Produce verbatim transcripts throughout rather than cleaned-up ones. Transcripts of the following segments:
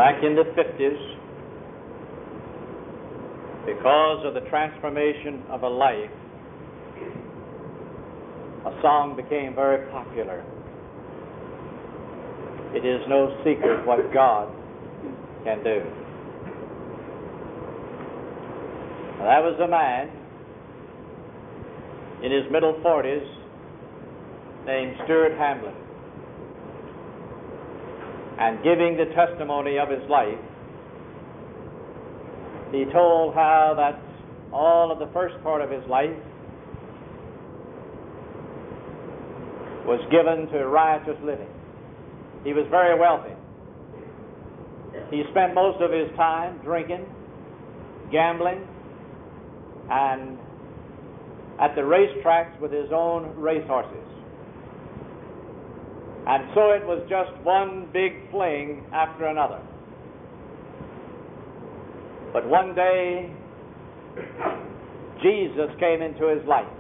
Back in the fifties, because of the transformation of a life, a song became very popular. It is no secret what God can do. Now, that was a man in his middle forties named Stuart Hamblen. And giving the testimony of his life, he told how that all of the first part of his life was given to riotous living. He was very wealthy. He spent most of his time drinking, gambling, and at the racetracks with his own racehorses. And so it was just one big fling after another. But one day, Jesus came into his life.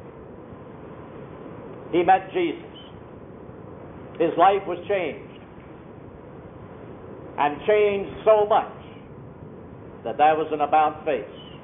He met Jesus. His life was changed. And changed so much that there was an about face.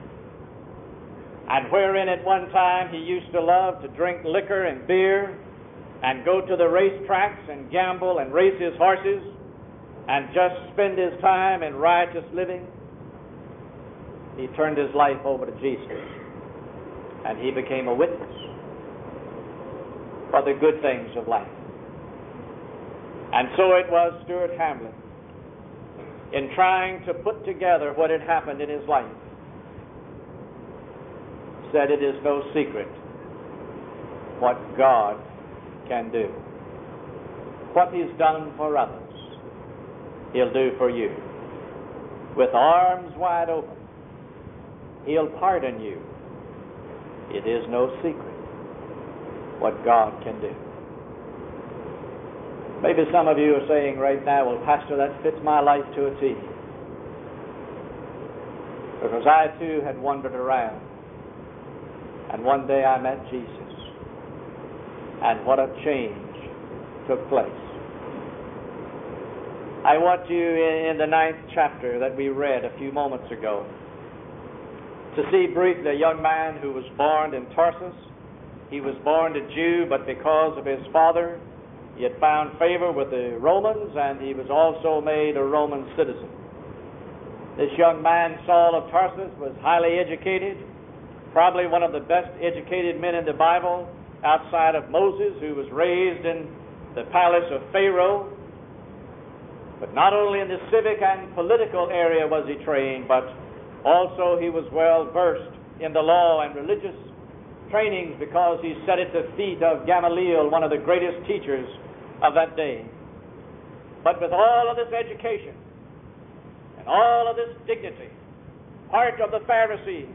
And wherein at one time he used to love to drink liquor and beer and go to the racetracks and gamble and race his horses and just spend his time in riotous living, he turned his life over to Jesus. And he became a witness for the good things of life. And so it was Stuart Hamblen, in trying to put together what had happened in his life, said it is no secret what God can do. What he's done for others, he'll do for you. With arms wide open, he'll pardon you. It is no secret what God can do. Maybe some of you are saying right now, well, Pastor, that fits my life to a T. Because I too had wandered around. And one day I met Jesus. And what a change took place. I want you in the ninth chapter that we read a few moments ago to see briefly a young man who was born in Tarsus. He was born a Jew, but because of his father, he had found favor with the Romans, and he was also made a Roman citizen. This young man, Saul of Tarsus, was highly educated, probably one of the best educated men in the Bible, outside of Moses, who was raised in the palace of Pharaoh. But not only in the civic and political area was he trained, but also he was well versed in the law and religious trainings, because he sat at the feet of Gamaliel, one of the greatest teachers of that day. But with all of this education and all of this dignity, part of the Pharisees,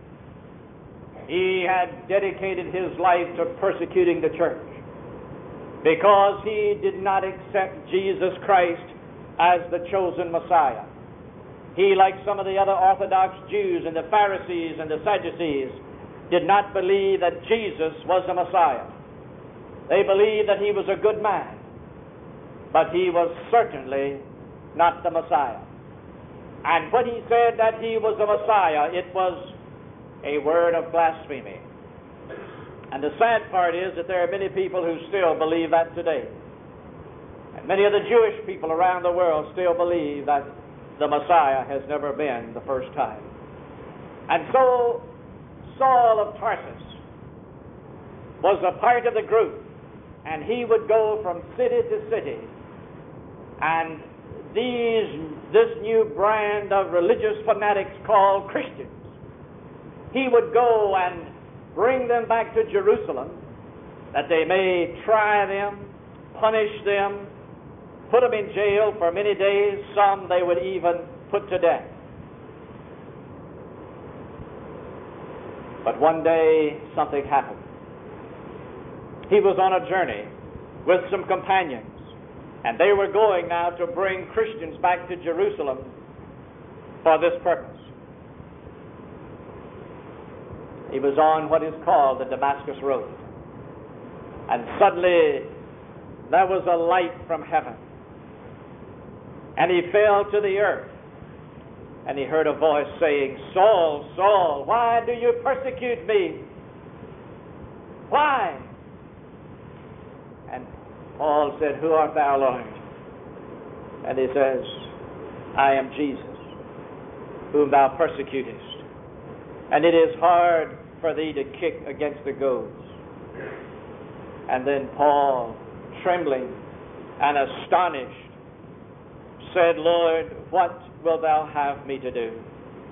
he had dedicated his life to persecuting the church because he did not accept Jesus Christ as the chosen Messiah. He, like some of the other Orthodox Jews and the Pharisees and the Sadducees, did not believe that Jesus was the Messiah. They believed that he was a good man, but he was certainly not the Messiah. And when he said that he was the Messiah, it was a word of blasphemy. And the sad part is that there are many people who still believe that today. And many of the Jewish people around the world still believe that the Messiah has never been the first time. And so Saul of Tarsus was a part of the group, and he would go from city to city, and these this new brand of religious fanatics called Christians, he would go and bring them back to Jerusalem that they may try them, punish them, put them in jail for many days. Some they would even put to death. But one day something happened. He was on a journey with some companions, and they were going now to bring Christians back to Jerusalem for this purpose. He was on what is called the Damascus Road. And suddenly there was a light from heaven. And he fell to the earth. And he heard a voice saying, Saul, Saul, why do you persecute me? Why? And Paul said, Who art thou, Lord? And he says, I am Jesus, whom thou persecutest. And it is hard for thee to kick against the goads. And then Paul, trembling and astonished, said, Lord, what wilt thou have me to do?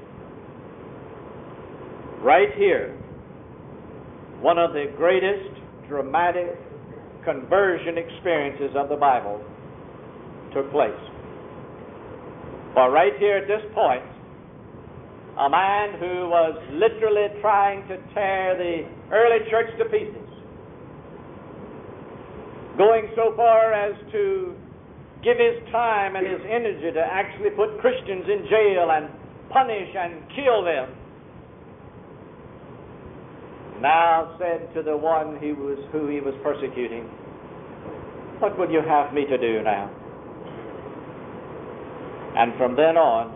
Right here, one of the greatest dramatic conversion experiences of the Bible took place. For right here at this point, a man who was literally trying to tear the early church to pieces, going so far as to give his time and his energy to actually put Christians in jail and punish and kill them, now said to the one he was, who he was persecuting, What would you have me to do now? And from then on,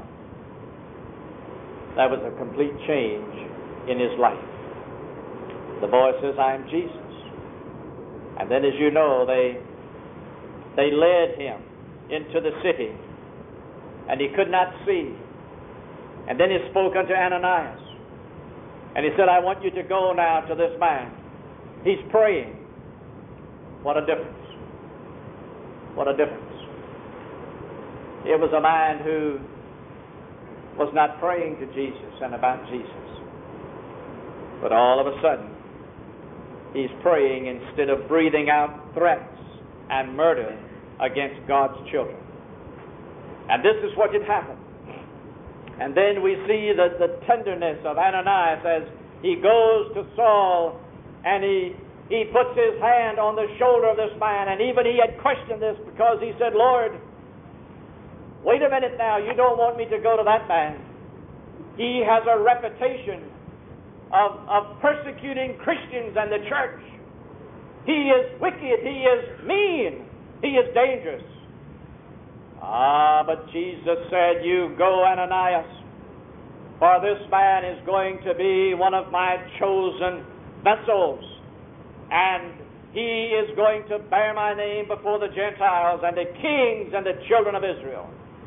there was a complete change in his life. The boy says, I am Jesus. And then, as you know, they they led him into the city, and he could not see. And then he spoke unto Ananias, and he said, I want you to go now to this man. He's praying. What a difference. What a difference. It was a man who was not praying to Jesus and about Jesus. But all of a sudden, he's praying instead of breathing out threats and murder against God's children. And this is what had happened. And then we see the, the tenderness of Ananias as he goes to Saul, and he, he puts his hand on the shoulder of this man. And even he had questioned this, because he said, Lord, wait a minute now, you don't want me to go to that man. He has a reputation of, of persecuting Christians and the church. He is wicked, he is mean, he is dangerous. Ah, but Jesus said, you go, Ananias, for this man is going to be one of my chosen vessels, and he is going to bear my name before the Gentiles and the kings and the children of Israel.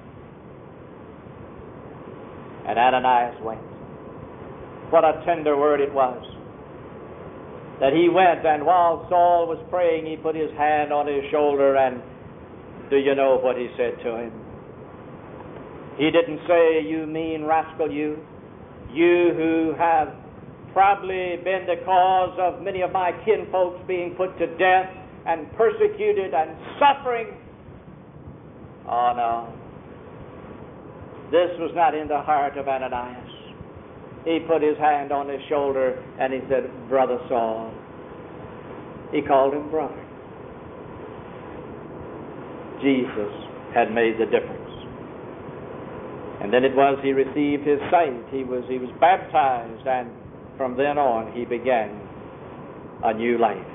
And Ananias went. What a tender word it was. That he went, and while Saul was praying, he put his hand on his shoulder, and do you know what he said to him? He didn't say, you mean rascal, you. You who have probably been the cause of many of my kinfolks being put to death and persecuted and suffering. Oh, no. This was not in the heart of Ananias. He put his hand on his shoulder and he said, Brother Saul. He called him brother. Jesus had made the difference. And then it was he received his sight. He was, he was baptized, and from then on he began a new life.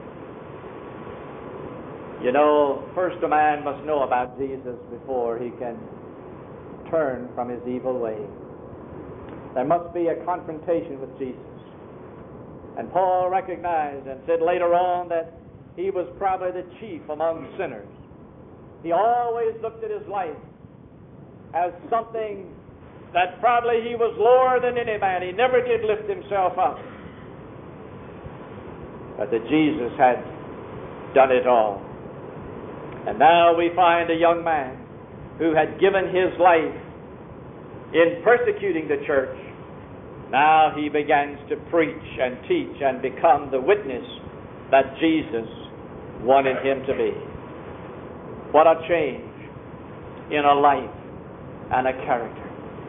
You know, first a man must know about Jesus before he can turn from his evil ways. There must be a confrontation with Jesus. And Paul recognized and said later on that he was probably the chief among sinners. He always looked at his life as something that probably he was lower than any man. He never did lift himself up. But that Jesus had done it all. And now we find a young man who had given his life in persecuting the church. Now he begins to preach and teach and become the witness that Jesus wanted him to be. What a change in a life and a character.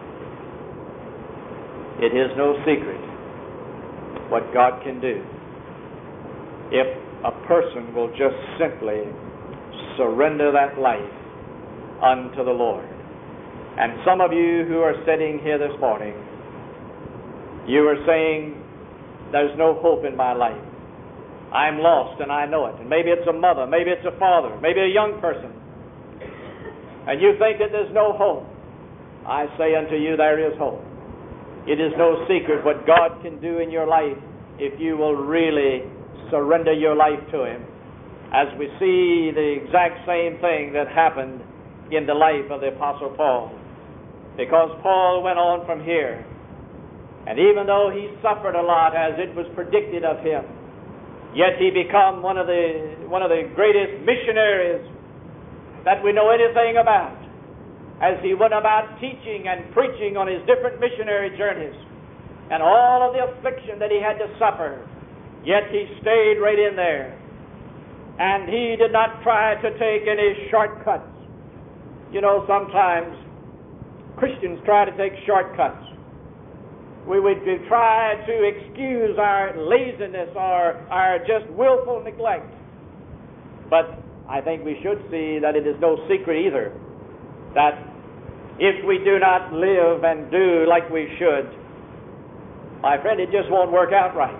It is no secret what God can do if a person will just simply surrender that life unto the Lord. And some of you who are sitting here this morning, you are saying, there's no hope in my life. I'm lost and I know it. And maybe it's a mother, maybe it's a father, maybe a young person. and you think that there's no hope, I say unto you, there is hope. It is no secret what God can do in your life if you will really surrender your life to Him, as we see the exact same thing that happened in the life of the Apostle Paul. Because Paul went on from here, and even though he suffered a lot as it was predicted of him, yet he became one of the one of the greatest missionaries that we know anything about, as he went about teaching and preaching on his different missionary journeys, and all of the affliction that he had to suffer, yet he stayed right in there. And he did not try to take any shortcuts. You know, sometimes Christians try to take shortcuts. We would try to excuse our laziness or our just willful neglect. But I think we should see that it is no secret either that if we do not live and do like we should, my friend, it just won't work out right.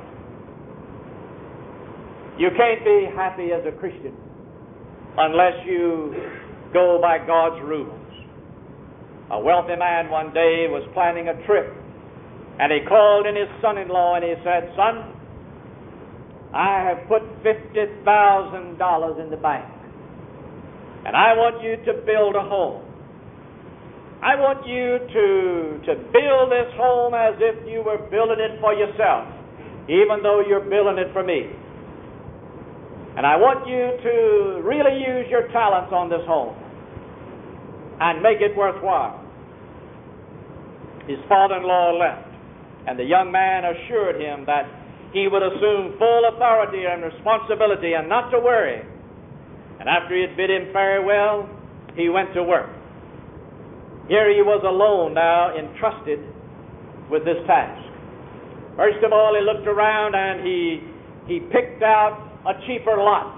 You can't be happy as a Christian unless you go by God's rules. A wealthy man one day was planning a trip, and he called in his son-in-law and he said, "Son, I have put fifty thousand dollars in the bank, and I want you to build a home. I want you to, to build this home as if you were building it for yourself, even though you're building it for me. And I want you to really use your talents on this home and make it worthwhile." His father-in-law left, and the young man assured him that he would assume full authority and responsibility and not to worry. And after he had bid him farewell, he went to work. Here he was alone now, entrusted with this task. First of all, he looked around and he, he picked out a cheaper lot.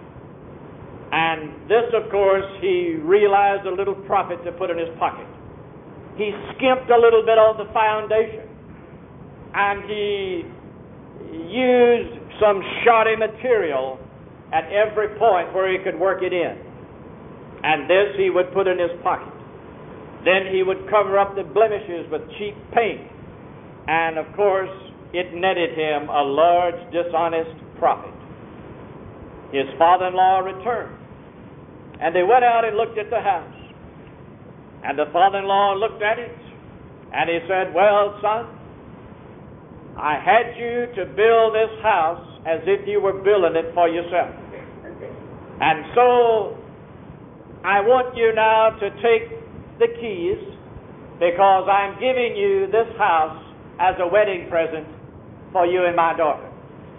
And this, of course, he realized a little profit to put in his pocket. He skimped a little bit on the foundation, and he used some shoddy material at every point where he could work it in. And this he would put in his pocket. Then he would cover up the blemishes with cheap paint. And, of course, it netted him a large dishonest profit. His father-in-law returned, and they went out and looked at the house. And the father-in-law looked at it, and he said, "Well, son, I had you to build this house as if you were building it for yourself. And so I want you now to take the keys, because I'm giving you this house as a wedding present for you and my daughter."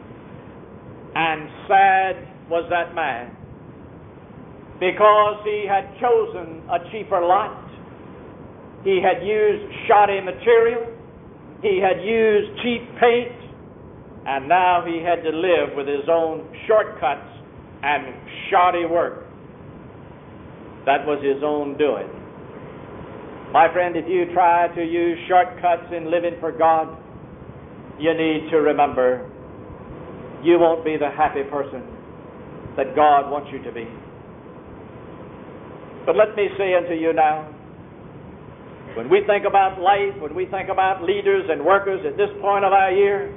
And sad was that man, because he had chosen a cheaper lot. He had used shoddy material. He had used cheap paint. And now he had to live with his own shortcuts and shoddy work. That was his own doing. My friend, if you try to use shortcuts in living for God, you need to remember you won't be the happy person that God wants you to be. But let me say unto you now, when we think about life, when we think about leaders and workers at this point of our year,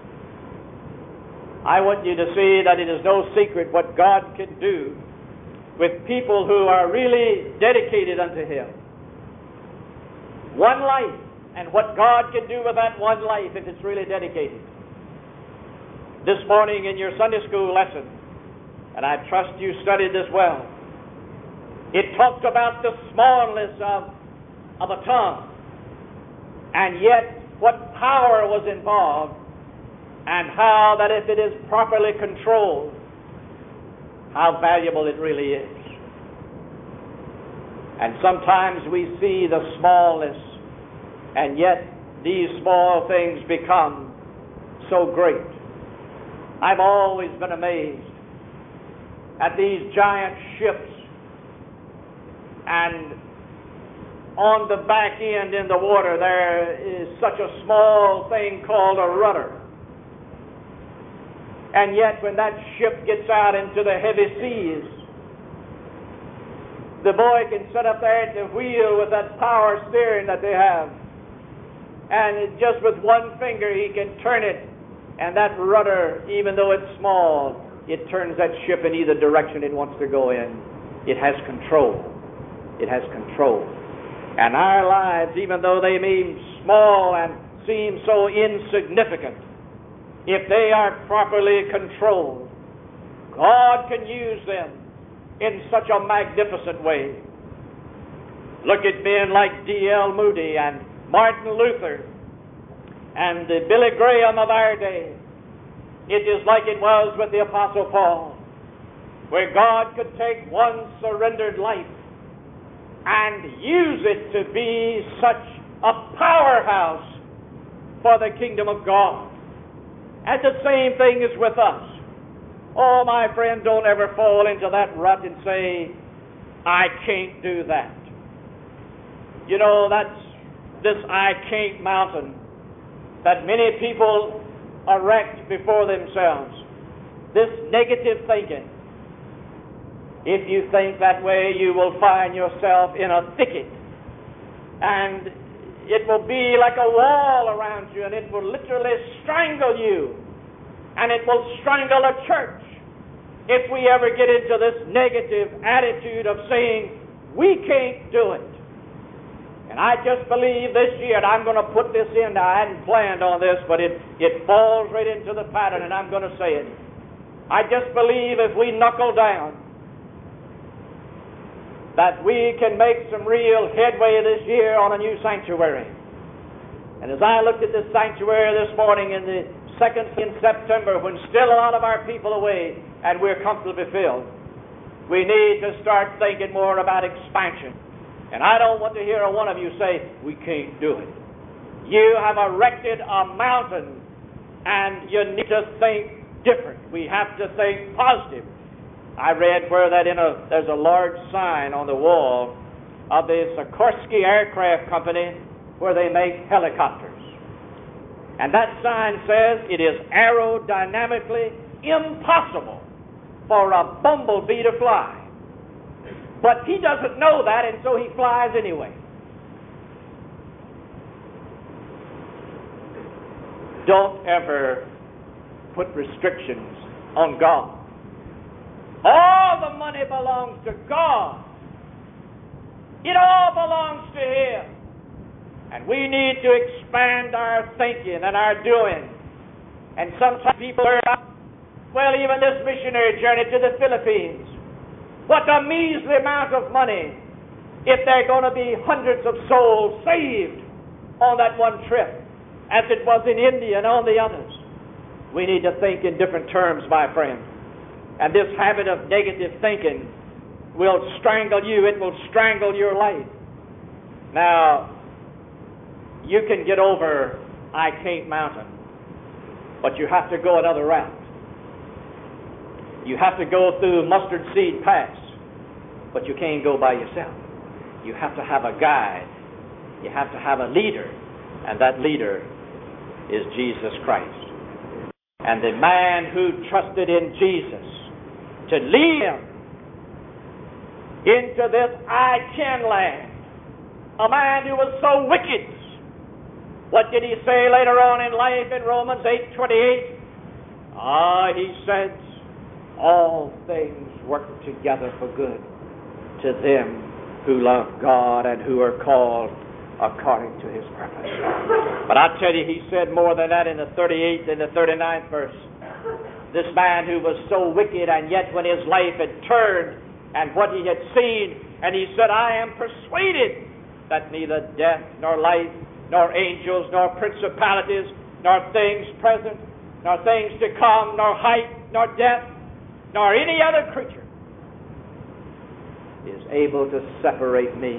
I want you to see that it is no secret what God can do with people who are really dedicated unto Him. One life, and what God can do with that one life if it's really dedicated. This morning in your Sunday school lesson, and I trust you studied this well, it talked about the smallness of, of a tongue, and yet what power was involved, and how that if it is properly controlled, how valuable it really is. And sometimes we see the smallness, and yet these small things become so great. I've always been amazed at these giant ships, and on the back end in the water there is such a small thing called a rudder. And yet when that ship gets out into the heavy seas, The boy can sit up there at the wheel with that power steering that they have. And just with one finger he can turn it. And that rudder, even though it's small, it turns that ship in either direction it wants to go in. It has control. It has control. And our lives, even though they may be small and seem so insignificant, if they are properly controlled, God can use them in such a magnificent way. Look at men like D L Moody and Martin Luther and the Billy Graham of our day. It is like it was with the Apostle Paul, where God could take one surrendered life and use it to be such a powerhouse for the kingdom of God. And the same thing is with us. Oh, my friend, don't ever fall into that rut and say, I can't do that. You know, that's this I can't mountain that many people erect before themselves. This negative thinking. If you think that way, you will find yourself in a thicket. And it will be like a wall around you, and it will literally strangle you. And it will strangle a church if we ever get into this negative attitude of saying, we can't do it. And I just believe this year, and I'm going to put this in, I hadn't planned on this, but it, it falls right into the pattern, and I'm going to say it. I just believe if we knuckle down, that we can make some real headway this year on a new sanctuary. And as I looked at this sanctuary this morning in the second in September, when still a lot of our people away and we're comfortably filled, we need to start thinking more about expansion. And I don't want to hear one of you say, we can't do it. You have erected a mountain, and you need to think different. We have to think positive. I read where that in a there's a large sign on the wall of the Sikorsky Aircraft Company where they make helicopters. And that sign says it is aerodynamically impossible for a bumblebee to fly. But he doesn't know that, and so he flies anyway. Don't ever put restrictions on God. All the money belongs to God. It all belongs to Him. And we need to expand our thinking and our doing. And sometimes people are, well, even this missionary journey to the Philippines, what a measly amount of money if there are going to be hundreds of souls saved on that one trip, as it was in India and on the others. We need to think in different terms, my friend. And this habit of negative thinking will strangle you. It will strangle your life. Now, you can get over I can't mountain, but you have to go another route. You have to go through Mustard Seed Pass, but you can't go by yourself. You have to have a guide. You have to have a leader, and that leader is Jesus Christ. And the man who trusted in Jesus to lead him into this I can land, a man who was so wicked. What did he say later on in life in Romans eight twenty-eight? Ah, he says, all things work together for good to them who love God and who are called according to His purpose. But I tell you, he said more than that in the thirty-eighth and the thirty-ninth verse. This man who was so wicked, and yet when his life had turned and what he had seen, and he said, I am persuaded that neither death nor life nor angels nor principalities nor things present nor things to come nor height nor depth nor any other creature is able to separate me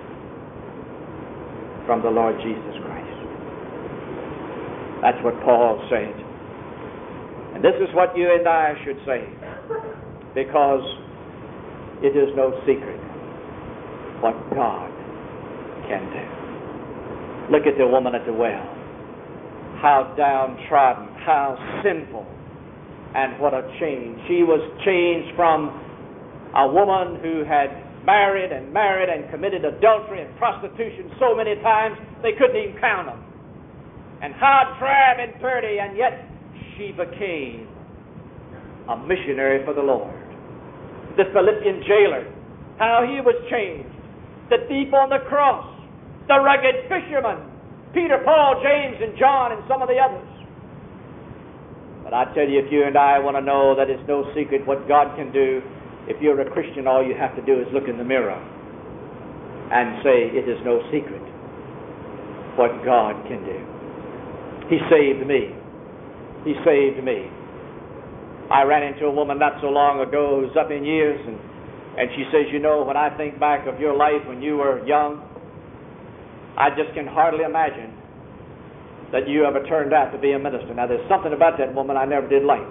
from the Lord Jesus Christ. That's what Paul said. And this is what you and I should say, because it is no secret what God can do. Look at the woman at the well. How downtrodden, how sinful, and what a change. She was changed from a woman who had married and married and committed adultery and prostitution so many times they couldn't even count them. And how drab and dirty, and yet she became a missionary for the Lord. The Philippian jailer, how he was changed. The thief on the cross, the rugged fisherman, Peter, Paul, James, and John, and some of the others. But I tell you, if you and I want to know that it's no secret what God can do, if you're a Christian, all you have to do is look in the mirror and say, it is no secret what God can do. He saved me. He saved me. I ran into a woman not so long ago who's up in years, and, and she says, you know, when I think back of your life when you were young, I just can hardly imagine that you ever turned out to be a minister. Now, there's something about that woman I never did like.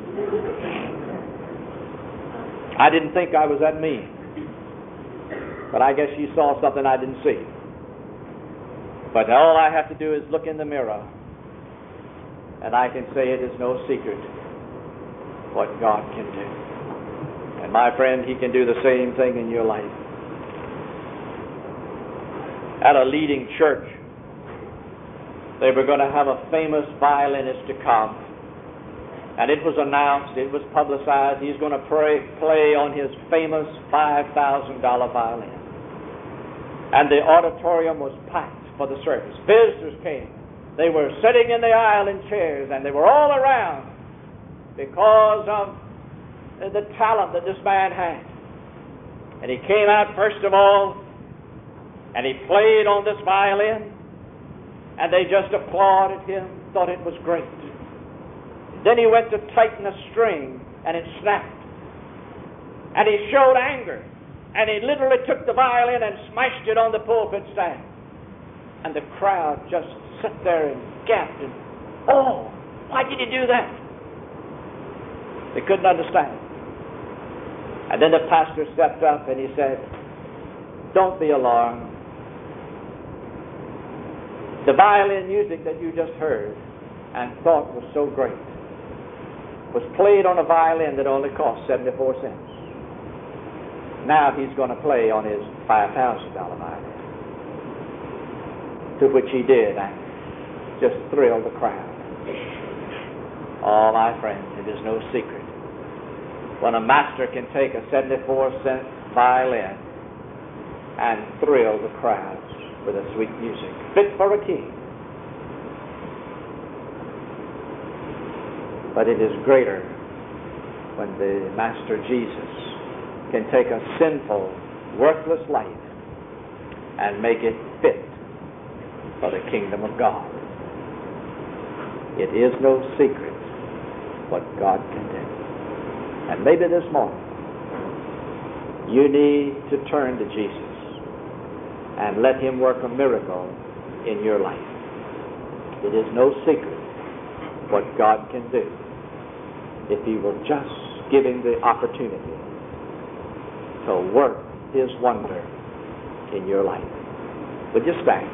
I didn't think I was that mean. But I guess she saw something I didn't see. But all I have to do is look in the mirror, and I can say it is no secret what God can do. And my friend, He can do the same thing in your life. At a leading church, they were going to have a famous violinist to come. And it was announced, it was publicized, he's going to pray, play on his famous five thousand dollars violin. And the auditorium was packed for the service. Visitors came. They were sitting in the aisle in chairs, and they were all around because of the talent that this man had. And he came out first of all, and he played on this violin, and they just applauded him, thought it was great. Then he went to tighten a string, and it snapped. And he showed anger, and he literally took the violin and smashed it on the pulpit stand. And the crowd just sat there and gasped, and, oh, why did he do that? They couldn't understand. And then the pastor stepped up and he said, don't be alarmed. The violin music that you just heard and thought was so great was played on a violin that only cost seventy-four cents. Now he's going to play on his five thousand dollars violin, to which he did and just thrilled the crowd. Oh, my friends, it is no secret when a master can take a seventy-four cent violin and thrill the crowds with a sweet music, fit for a king. But it is greater when the Master Jesus can take a sinful, worthless life and make it fit for the kingdom of God. It is no secret what God can do. And maybe this morning you need to turn to Jesus and let Him work a miracle in your life. It is no secret what God can do if He will just give Him the opportunity to work His wonder in your life. Would you stand?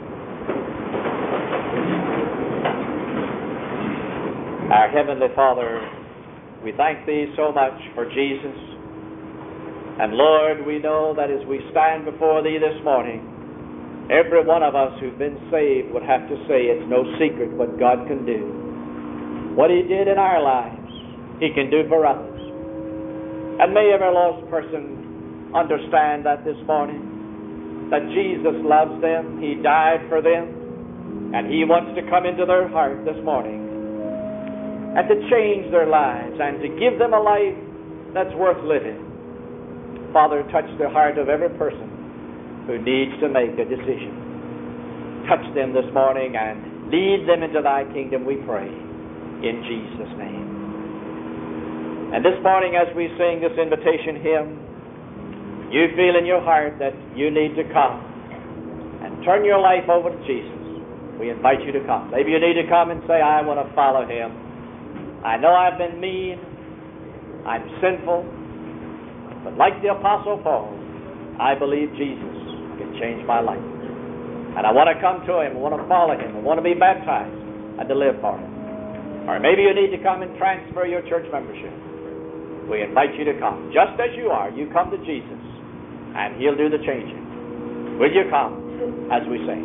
Our Heavenly Father, we thank Thee so much for Jesus. And Lord, we know that as we stand before Thee this morning, every one of us who've been saved would have to say it's no secret what God can do. What He did in our lives, He can do for others. And may every lost person understand that this morning, that Jesus loves them, He died for them, and He wants to come into their heart this morning and to change their lives and to give them a life that's worth living. Father, touch the heart of every person who needs to make a decision. Touch them this morning and lead them into Thy kingdom, we pray, in Jesus' name. And this morning as we sing this invitation hymn, you feel in your heart that you need to come and turn your life over to Jesus. We invite you to come. Maybe you need to come and say, I want to follow Him. I know I've been mean. I'm sinful. But like the Apostle Paul, I believe Jesus can change my life. And I want to come to Him, I want to follow Him, I want to be baptized and to live for Him. Or maybe you need to come and transfer your church membership. We invite you to come. Just as you are, you come to Jesus and He'll do the changing. Will you come as we sing?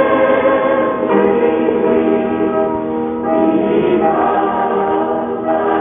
Bye.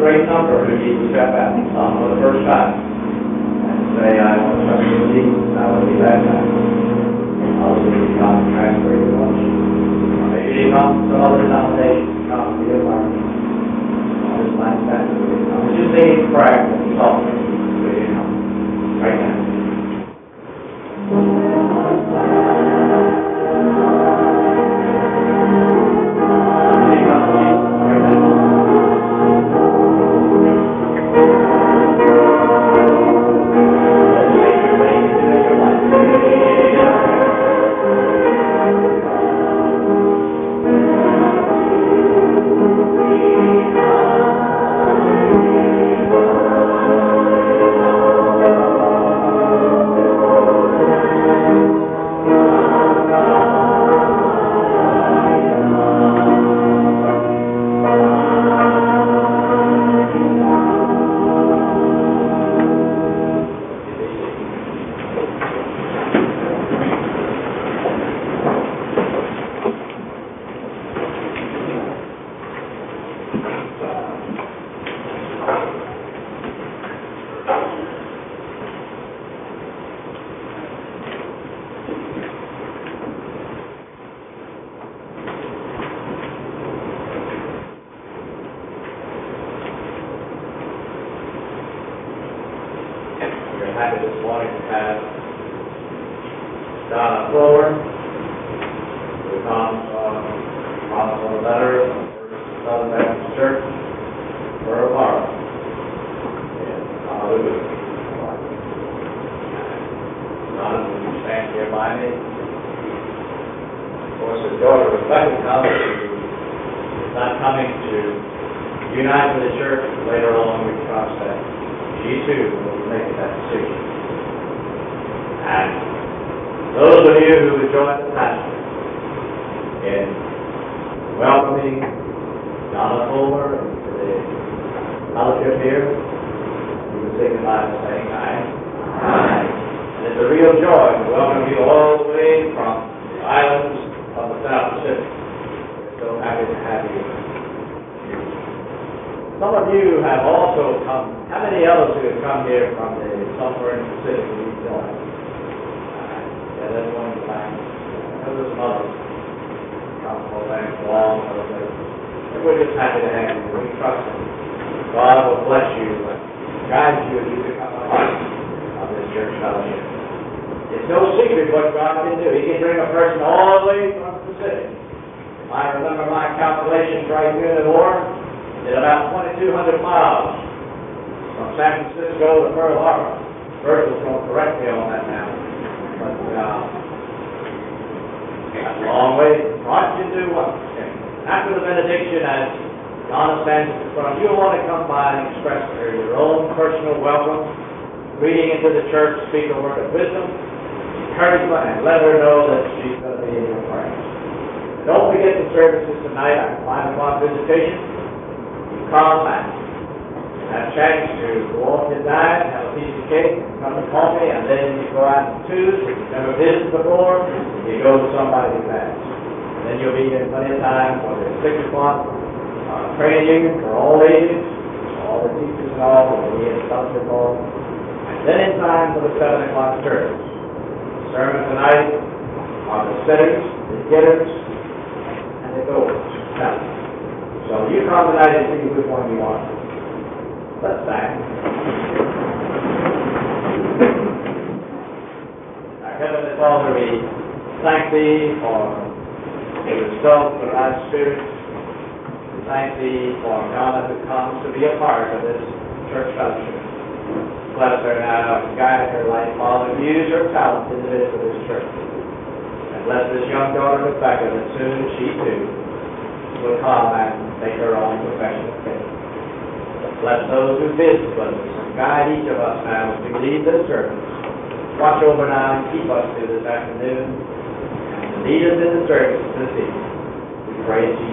great number who need to step out um, for the first time and say, I want to trust in Jesus, I want to be baptized. I'll see you come and transfer your lunch. Or maybe you come from some other denomination, come to be a part of it. All this last time, we're just saying prayer and talk to you know, right now. Happy this morning to have Donna Fuller, who comes from a letter from First Southern Baptist Church, Pearl Harbor, in Honolulu. Donna, will you stand here by me? Of course, his daughter Rebecca comes, who is not coming to unite with the church. Later on, we trust that she too will make that decision. And those of you who have joined the pastor in welcoming Donna Fuller to the fellowship here, you can signify by saying aye. Aye. And it's a real joy to welcome you all the way from the islands of the South Pacific. We're so happy to have you. Some of you have also come. How many others who have come here from the somewhere in the Pacific that we've joined? Uh, yeah, there's one in the back. There's some others. Come from back long, and we're just happy to have you. We trust Him. God will bless you and guide you as you become a part of this church fellowship. It's no secret what God can do. He can bring a person all the way from the Pacific. I remember my calculations right here in Warren. It's about twenty-two hundred miles from San Francisco to Pearl Harbor. Virgil's going to correct me on that now. But uh, that's a long way. God can do what? After the benediction, as Donna stands in front, you'll want to come by and express to her your own personal welcome, greeting into the church, speak a word of wisdom, encouragement, and let her know that she's going to be in your prayers. Don't forget the services tonight. Our five o'clock visitation. Come and have a chance to go off your diet, have a piece of cake, come to coffee, and then you go out to two. If you've never visited before, you go to somebody who has. And then you'll be here plenty of time for the six o'clock uh, training for all ages, all the teachers and all, will be in fellowship hall. And then in time for the seven o'clock service. The sermon tonight are the sitters, the getters, and the goers. Now, so you come tonight and see which one you want. Let's stand. Our Heavenly Father, we thank Thee for the result of Thy Spirit. We thank Thee for Donna who comes to be a part of this church fellowship. Bless her now and guide her life, Father. Use her talent in the midst of this church. And bless this young daughter, Rebecca, that soon she too will come and make her own profession of faith. Bless those who visit with us and guide each of us now as we leave this service. Watch over now and keep us through this afternoon and lead us in the service this evening. We pray in Jesus'